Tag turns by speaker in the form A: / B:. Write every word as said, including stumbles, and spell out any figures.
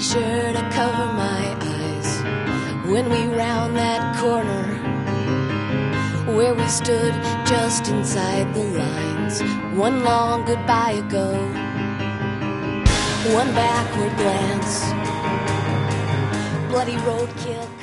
A: sure to cover my eyes when we round that corner where we stood just inside the lines. One long goodbye ago, one backward glance, bloody roadkill.